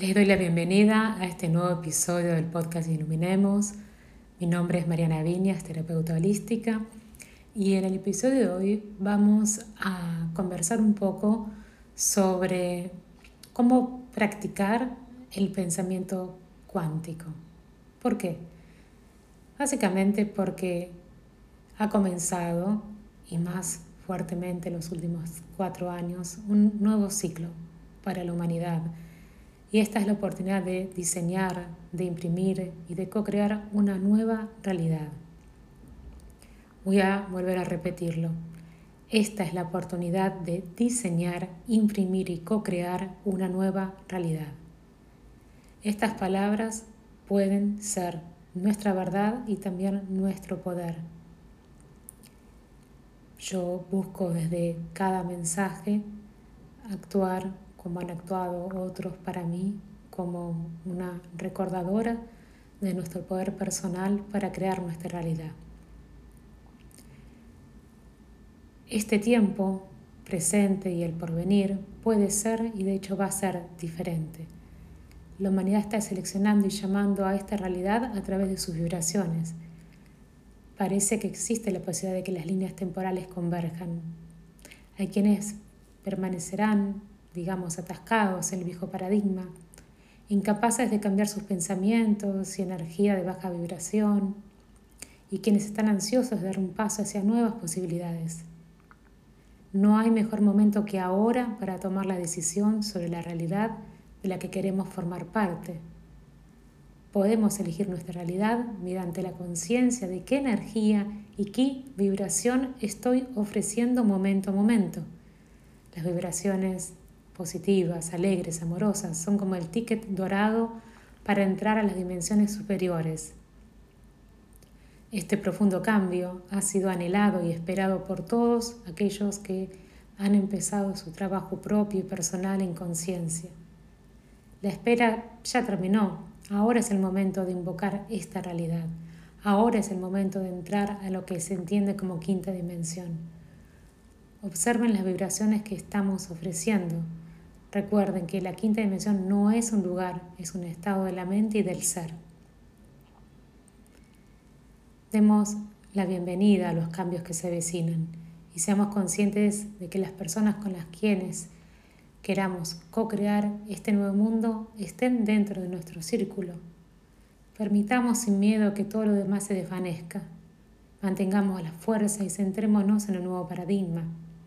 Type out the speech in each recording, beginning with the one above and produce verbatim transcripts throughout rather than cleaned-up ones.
Les doy la bienvenida a este nuevo episodio del podcast Iluminemos. Mi nombre es Mariana Viñas, terapeuta holística, y en el episodio de hoy vamos a conversar un poco sobre cómo practicar el pensamiento cuántico. ¿Por qué? Básicamente porque ha comenzado, y más fuertemente en los últimos cuatro años, un nuevo ciclo para la humanidad. Y esta es la oportunidad de diseñar, de imprimir y de co-crear una nueva realidad. Voy a volver a repetirlo. Esta es la oportunidad de diseñar, imprimir y co-crear una nueva realidad. Estas palabras pueden ser nuestra verdad y también nuestro poder. Yo busco desde cada mensaje actuar como han actuado otros para mí, como una recordadora de nuestro poder personal para crear nuestra realidad. Este tiempo presente y el porvenir puede ser, y de hecho va a ser, diferente. La humanidad está seleccionando y llamando a esta realidad a través de sus vibraciones. Parece que existe la posibilidad de que las líneas temporales converjan. Hay quienes permanecerán, digamos, atascados en el viejo paradigma, incapaces de cambiar sus pensamientos y energía de baja vibración, y quienes están ansiosos de dar un paso hacia nuevas posibilidades. No hay mejor momento que ahora para tomar la decisión sobre la realidad de la que queremos formar parte. Podemos elegir nuestra realidad mediante la conciencia de qué energía y qué vibración estoy ofreciendo momento a momento. Las vibraciones positivas, alegres, amorosas son como el ticket dorado para entrar a las dimensiones superiores. Este profundo cambio ha sido anhelado y esperado por todos aquellos que han empezado su trabajo propio y personal en conciencia. La espera ya terminó. Ahora es el momento de invocar esta realidad. Ahora es el momento de entrar a lo que se entiende como quinta dimensión. Observen las vibraciones que estamos ofreciendo. Recuerden que la quinta dimensión no es un lugar, es un estado de la mente y del ser. Demos la bienvenida a los cambios que se avecinan y seamos conscientes de que las personas con las quienes queramos co-crear este nuevo mundo estén dentro de nuestro círculo. Permitamos sin miedo que todo lo demás se desvanezca. Mantengamos la fuerza y centrémonos en el nuevo paradigma.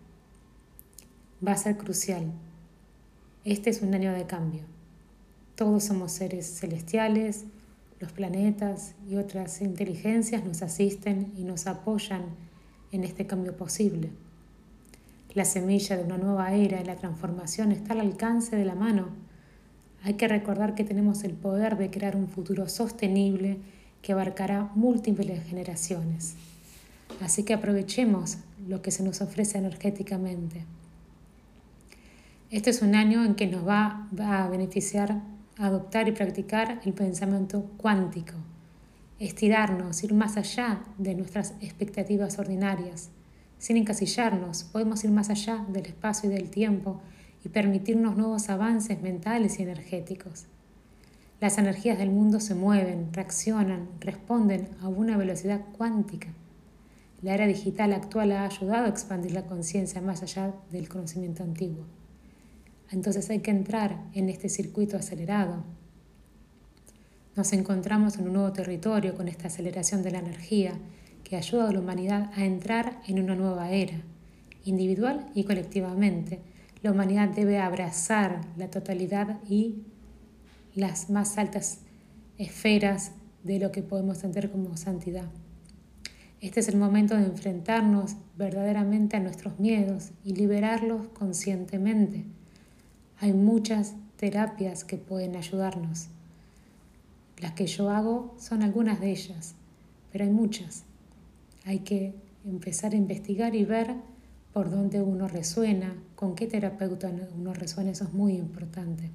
Va a ser crucial. Este es un año de cambio. Todos somos seres celestiales, los planetas y otras inteligencias nos asisten y nos apoyan en este cambio posible. La semilla de una nueva era y la transformación está al alcance de la mano. Hay que recordar que tenemos el poder de crear un futuro sostenible que abarcará múltiples generaciones. Así que aprovechemos lo que se nos ofrece energéticamente. Este es un año en que nos va, va a beneficiar adoptar y practicar el pensamiento cuántico, estirarnos, ir más allá de nuestras expectativas ordinarias. Sin encasillarnos, podemos ir más allá del espacio y del tiempo y permitirnos nuevos avances mentales y energéticos. Las energías del mundo se mueven, reaccionan, responden a una velocidad cuántica. La era digital actual ha ayudado a expandir la conciencia más allá del conocimiento antiguo. Entonces hay que entrar en este circuito acelerado. Nos encontramos en un nuevo territorio con esta aceleración de la energía que ayuda a la humanidad a entrar en una nueva era. Individual y colectivamente, la humanidad debe abrazar la totalidad y las más altas esferas de lo que podemos entender como santidad. Este es el momento de enfrentarnos verdaderamente a nuestros miedos y liberarlos conscientemente. Hay muchas terapias que pueden ayudarnos. Las que yo hago son algunas de ellas, pero hay muchas. Hay que empezar a investigar y ver por dónde uno resuena, con qué terapeuta uno resuena, eso es muy importante.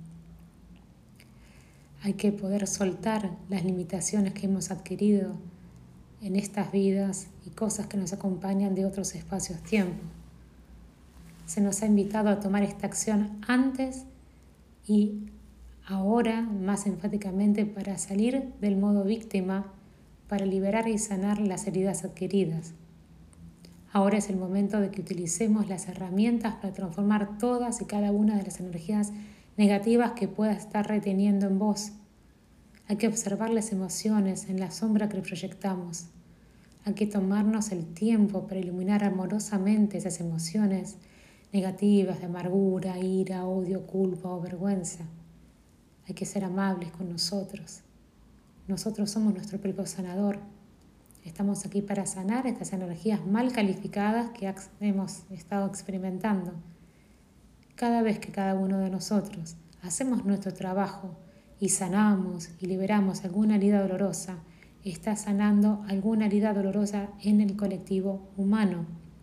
Hay que poder soltar las limitaciones que hemos adquirido en estas vidas y cosas que nos acompañan de otros espacios-tiempo. Se nos ha invitado a tomar esta acción antes y Ahora, más enfáticamente, para salir del modo víctima, para liberar y sanar las heridas adquiridas. Ahora es el momento de que utilicemos las herramientas para transformar todas y cada una de las energías negativas que puedas estar reteniendo en vos. Hay que observar las emociones en la sombra que proyectamos. Hay que tomarnos el tiempo para iluminar amorosamente esas emociones negativas de amargura, ira, odio, culpa o vergüenza. Hay que ser amables con nosotros. Nosotros somos nuestro propio sanador. Estamos aquí para sanar estas energías mal calificadas que hemos estado experimentando. Cada vez que cada uno de nosotros hacemos nuestro trabajo y sanamos y liberamos alguna herida dolorosa, está sanando alguna herida dolorosa en el colectivo humano.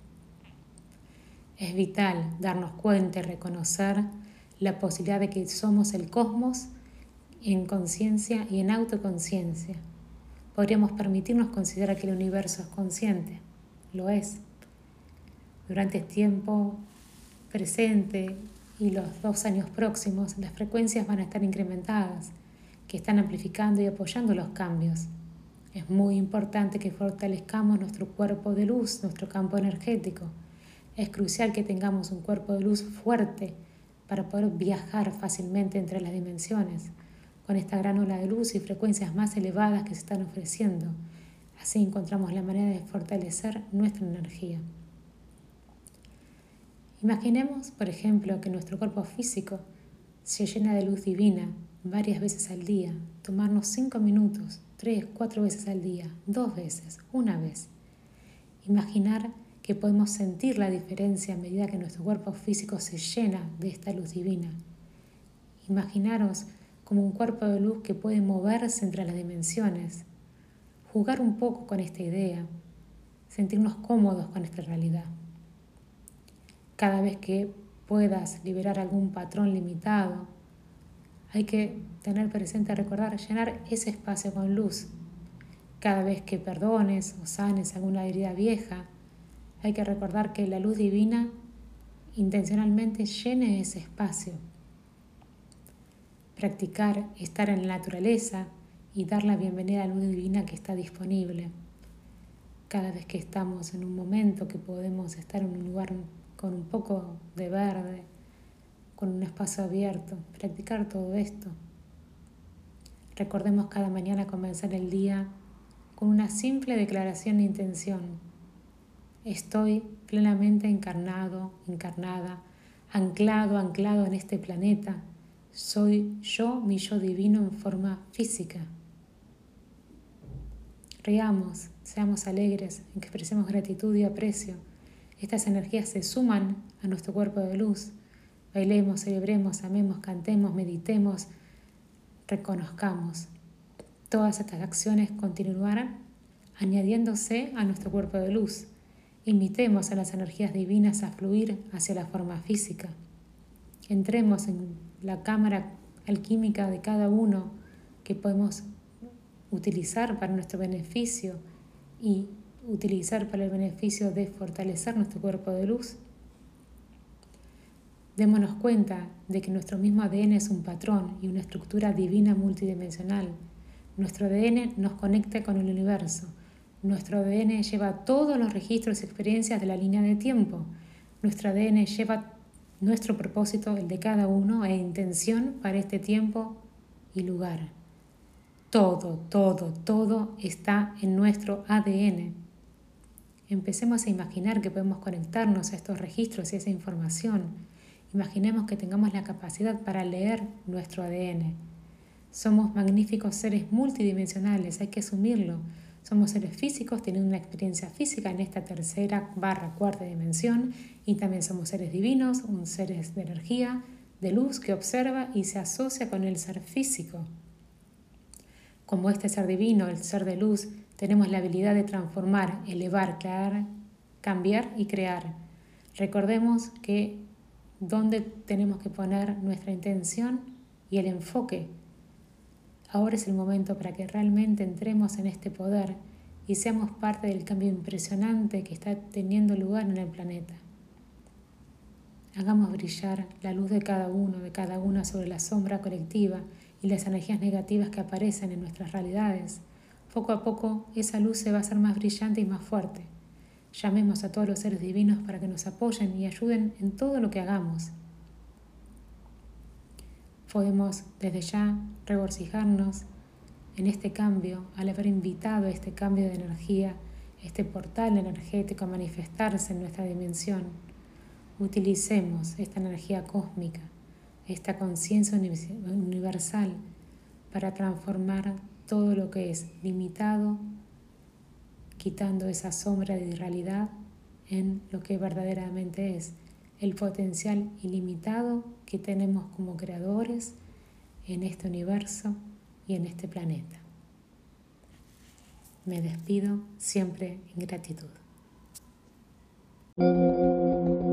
Es vital darnos cuenta y reconocer la posibilidad de que somos el cosmos en conciencia y en autoconciencia. Podríamos permitirnos considerar que el universo es consciente. Lo es. Durante el tiempo presente y los dos años próximos, las frecuencias van a estar incrementadas, que están amplificando y apoyando los cambios. Es muy importante que fortalezcamos nuestro cuerpo de luz, nuestro campo energético. Es crucial que tengamos un cuerpo de luz fuerte para poder viajar fácilmente entre las dimensiones, con esta gran ola de luz y frecuencias más elevadas que se están ofreciendo. Así encontramos la manera de fortalecer nuestra energía. Imaginemos, por ejemplo, que nuestro cuerpo físico se llena de luz divina varias veces al día. Tomarnos cinco minutos, tres, cuatro veces al día, dos veces, una vez. Imaginar que podemos sentir la diferencia a medida que nuestro cuerpo físico se llena de esta luz divina. Imaginaros como un cuerpo de luz que puede moverse entre las dimensiones. Jugar un poco con esta idea, sentirnos cómodos con esta realidad. Cada vez que puedas liberar algún patrón limitado, hay que tener presente, recordar, llenar ese espacio con luz. Cada vez que perdones o sanes alguna herida vieja, hay que recordar que la luz divina intencionalmente llene ese espacio. Practicar estar en la naturaleza y dar la bienvenida a la luz divina que está disponible. Cada vez que estamos en un momento que podemos estar en un lugar con un poco de verde, con un espacio abierto, practicar todo esto. Recordemos cada mañana comenzar el día con una simple declaración de intención. Estoy plenamente encarnado, encarnada, anclado, anclado en este planeta. Soy yo, mi yo divino en forma física. Riamos, seamos alegres, expresemos gratitud y aprecio. Estas energías se suman a nuestro cuerpo de luz. Bailemos, celebremos, amemos, cantemos, meditemos, reconozcamos. Todas estas acciones continuarán añadiéndose a nuestro cuerpo de luz. Invitemos a las energías divinas a fluir hacia la forma física. Entremos en la cámara alquímica de cada uno que podemos utilizar para nuestro beneficio y utilizar para el beneficio de fortalecer nuestro cuerpo de luz. Démonos cuenta de que nuestro mismo A D N es un patrón y una estructura divina multidimensional. Nuestro A D N nos conecta con el universo. Nuestro A D N lleva todos los registros y experiencias de la línea de tiempo. Nuestro A D N lleva nuestro propósito, el de cada uno, e intención para este tiempo y lugar. Todo, todo, todo está en nuestro A D N. Empecemos a imaginar que podemos conectarnos a estos registros y a esa información. Imaginemos que tengamos la capacidad para leer nuestro A D N. Somos magníficos seres multidimensionales, hay que asumirlo. Somos seres físicos teniendo una experiencia física en esta tercera barra cuarta dimensión y también somos seres divinos, un seres de energía, de luz que observa y se asocia con el ser físico. Como este ser divino, el ser de luz, tenemos la habilidad de transformar, elevar, crear, cambiar y crear. Recordemos que dónde tenemos que poner nuestra intención y el enfoque. Ahora es el momento para que realmente entremos en este poder y seamos parte del cambio impresionante que está teniendo lugar en el planeta. hagamos brillar la luz de cada uno, de cada una sobre la sombra colectiva y las energías negativas que aparecen en nuestras realidades. Poco a poco esa luz se va a hacer más brillante y más fuerte. Llamemos a todos los seres divinos para que nos apoyen y ayuden en todo lo que hagamos. Podemos desde ya regocijarnos en este cambio, al haber invitado a este cambio de energía, este portal energético a manifestarse en nuestra dimensión. Utilicemos esta energía cósmica, esta conciencia universal para transformar todo lo que es limitado, quitando esa sombra de irrealidad en lo que verdaderamente es el potencial ilimitado que tenemos como creadores en este universo y en este planeta. Me despido siempre en gratitud.